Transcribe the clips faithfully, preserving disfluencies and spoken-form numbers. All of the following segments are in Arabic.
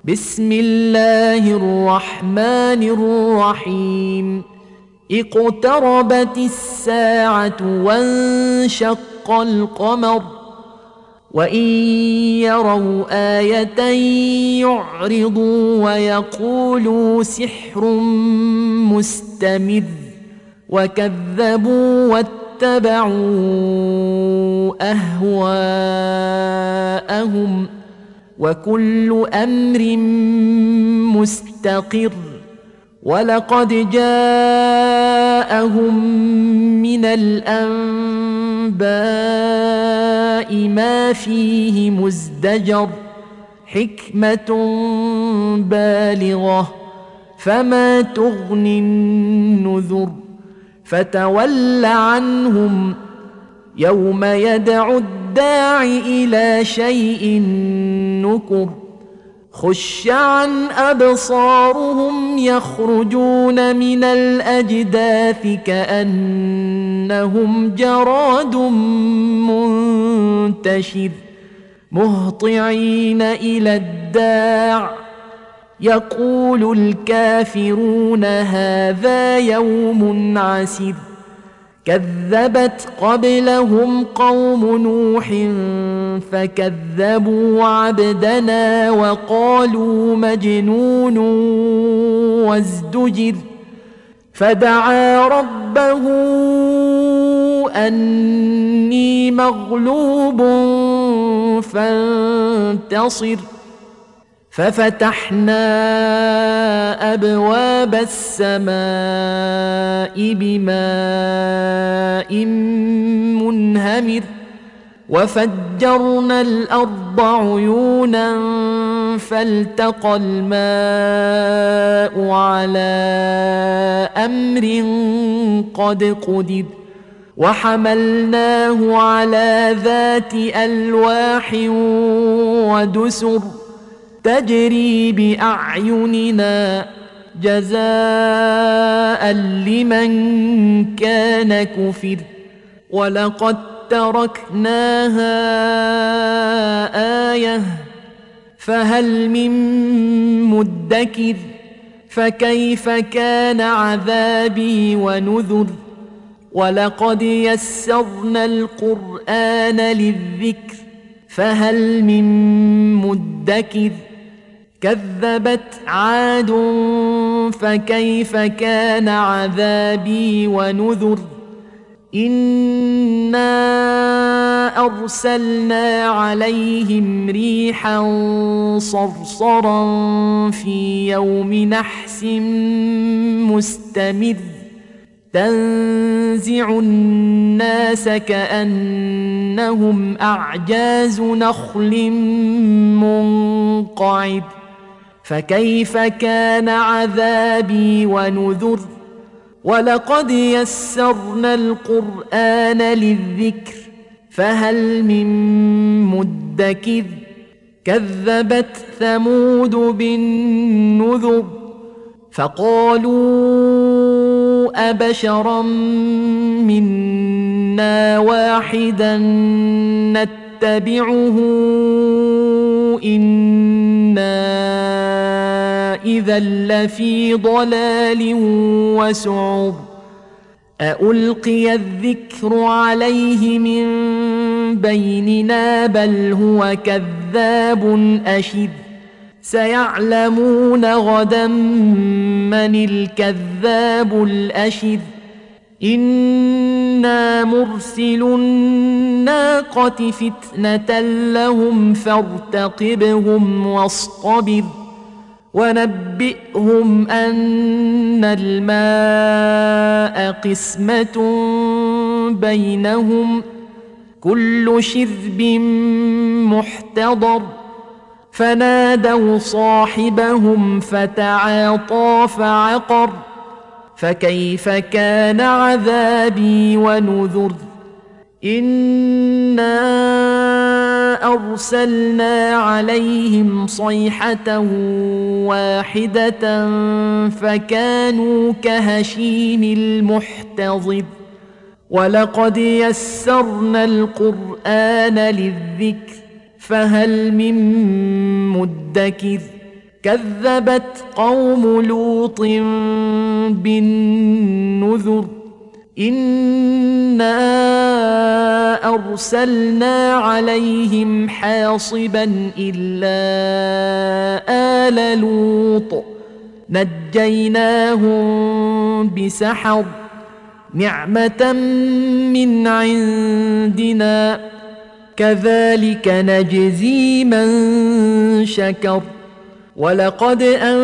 بسم الله الرحمن الرحيم اقتربت الساعة وانشق القمر وإن يروا آية يعرضوا ويقولوا سحر مستمر وكذبوا واتبعوا أهواءهم وكل أمر مستقر ولقد جاءهم من الأنباء ما فيه مزدجر حكمة بالغة فما تغني النذر فتول عنهم يوم يدعو الداع إلى شيء نكر خش عن أبصارهم يخرجون من الأجداث كأنهم جراد منتشر مهطعين إلى الداع يقول الكافرون هذا يوم عسر كذبت قبلهم قوم نوح فكذبوا عبدنا وقالوا مجنون وازدجر فدعا ربه أني مغلوب فانتصر ففتحنا أبواب السماء بماء منهمر وفجرنا الأرض عيونا فالتقى الماء على أمر قد قدر وحملناه على ذات ألواح ودسر تجري بأعيننا جزاء لمن كان كفر ولقد تركناها آية فهل من مدكر فكيف كان عذابي ونذر ولقد يسرنا القرآن للذكر فهل من مدكر كذبت عاد فكيف كان عذابي ونذر إنا أرسلنا عليهم ريحا صرصرا في يوم نحس مستمر تنزع الناس كأنهم أعجاز نخل منقعر فكيف كان عذابي ونذر ولقد يسرنا القرآن للذكر فهل من مدكر كذبت ثمود بالنذر فقالوا أبشرا منا واحدا نتبعه إنا إذا لفي ضلال وسعر أألقي الذكر عليه من بيننا بل هو كذاب أشر سيعلمون غدا من الكذاب الأشر إنا مرسل الناقة فتنة لهم فارتقبهم واصطبر ونبئهم أن الماء قسمة بينهم كل شرب محتضر فنادوا صاحبهم فتعاطى فعقر فكيف كان عذابي ونذر إنا أرسلنا عليهم صيحة واحدة فكانوا كهشيم المحتضر ولقد يسرنا القرآن للذكر فهل من مدكر كذبت قوم لوط بالنذر إنا أرسلنا عليهم حاصبا إلا آل لوط نجيناهم بسحر نعمة من عندنا كذلك نجزي من شكر ولقد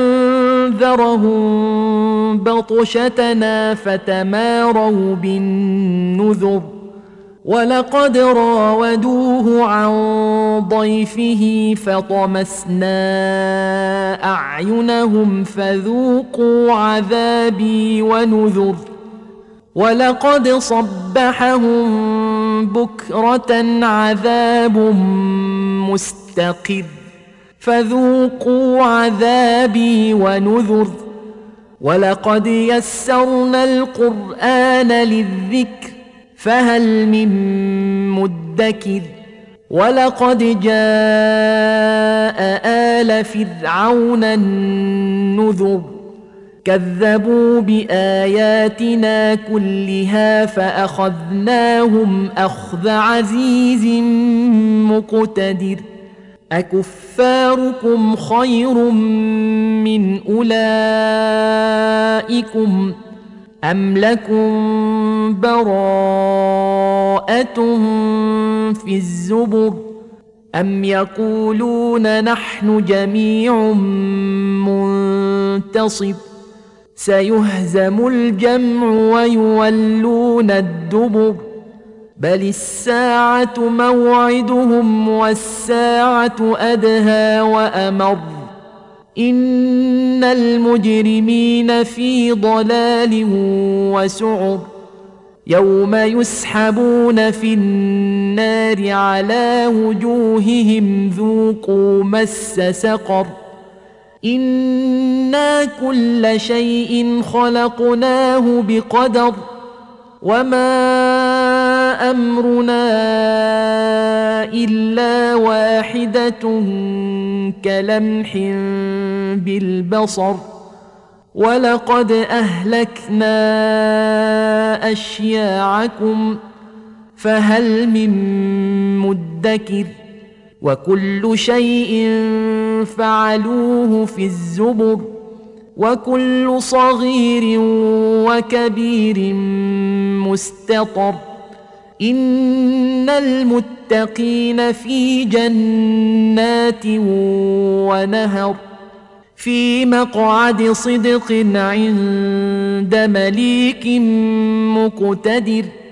أنذرهم بطشتنا فتماروا بالنذر ولقد راودوه عن ضيفه فطمسنا أعينهم فذوقوا عذابي ونذر ولقد صبحهم بكرة عذاب مستقر فذوقوا عذابي ونذر ولقد يسرنا القرآن للذكر فهل من مدكر ولقد جاء آل فرعون النذر كذبوا بآياتنا كلها فأخذناهم أخذ عزيز مقتدر أكفاركم خير من أولئكم أم لكم براءة في الزبر أم يقولون نحن جميع منتصر سيهزم الجمع ويولون الدبر بل الساعة موعدهم والساعة أدهى وأمر إن المجرمين في ضلال وسعر يوم يسحبون في النار على وجوههم ذوقوا مس سقر إنا كل شيء خلقناه بقدر وما أمرنا إلا واحدة كلمح بالبصر ولقد أهلكنا أشياعكم فهل من مدكر وكل شيء فعلوه في الزبر وكل صغير وكبير مستطر إن المتقين في جنات ونهر في مقعد صدق عند مليك مقتدر